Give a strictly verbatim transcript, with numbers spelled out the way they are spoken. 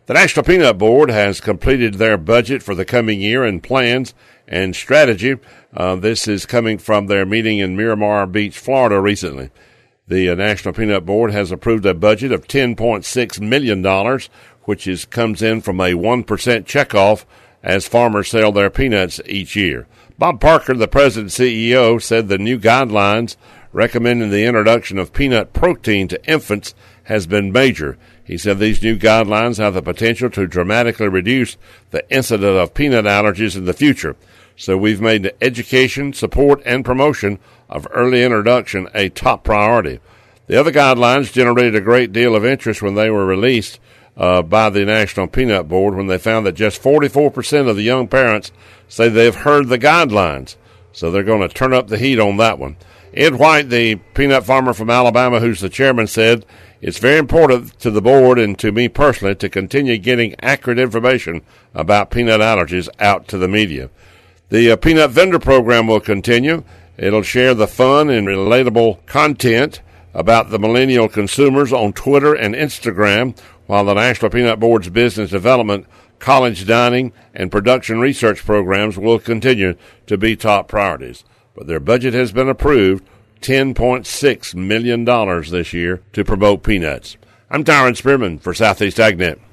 The National Peanut Board has completed their budget for the coming year and plans and strategy. Uh, this is coming from their meeting in Miramar Beach, Florida recently. The uh, National Peanut Board has approved a budget of ten point six million dollars, which is comes in from a one percent checkoff as farmers sell their peanuts each year. Bob Parker, the president and C E O, said the new guidelines recommending the introduction of peanut protein to infants has been major. He said these new guidelines have the potential to dramatically reduce the incidence of peanut allergies in the future. So we've made education, support, and promotion of early introduction a top priority. The other guidelines generated a great deal of interest when they were released uh, by the National Peanut Board when they found that just forty-four percent of the young parents say they've heard the guidelines. So they're going to turn up the heat on that one. Ed White, the peanut farmer from Alabama, who's the chairman, said, "It's very important to the board and to me personally to continue getting accurate information about peanut allergies out to the media." The uh, Peanut Vendor Program will continue. It'll share the fun and relatable content about the millennial consumers on Twitter and Instagram, while the National Peanut Board's business development, college dining, and production research programs will continue to be top priorities. But their budget has been approved, ten point six million dollars this year, to promote peanuts. I'm Tyron Spearman for Southeast AgNet.